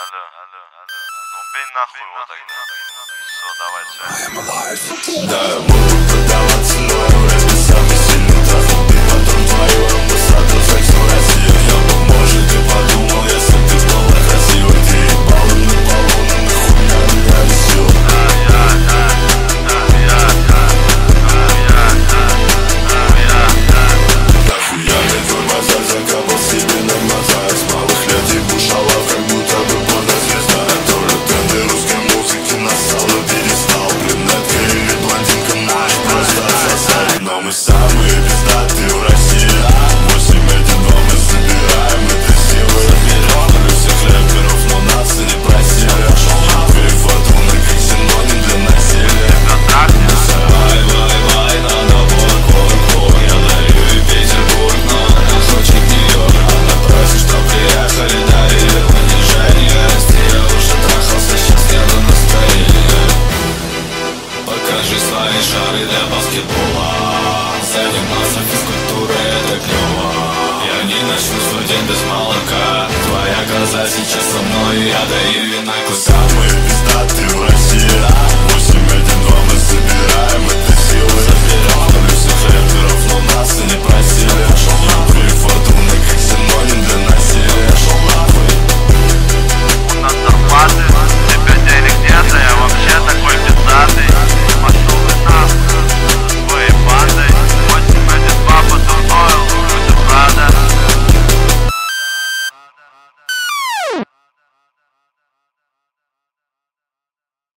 Ну бей нахуй его тогда. Все, давай, Да, я буду продаваться, но я вряд ли самый сильный транспортный патрон твою амбассаду за всю Россию. Я бы, может, и подумал, если ты была красивой. Ты ебала на полу, но нахуя меня висел. Нахуя мне твой базар закапал себе на глаза. С малых лет ебу шалав, как будто бы порнозвезда. Тоже тренды русской музыки нассал и перестал. Брюнетка или блондинка, наш просто отсосали. Но мы самые пиздатые в России. 8-1-2 мы собираем этой силой. Люблю всех рэперов, но нас и не просили. Перехват луны как синоним для насилия. Вай, вай, вай, надо вор. Я дарю и Петербург, но она хочет Нью-Йорк. Она просит, чтоб приехали, дарили унижение. Я уже трахался, сейчас еду настроение. Покажи свои шары для баскетбола. Заниматься физкультурой, это клево. Я не начну свой день без молока. Твоя коза сейчас со мной, я даю ей на куска. Самые пиздатые в России. 8-1-2 мы собираем этой силой.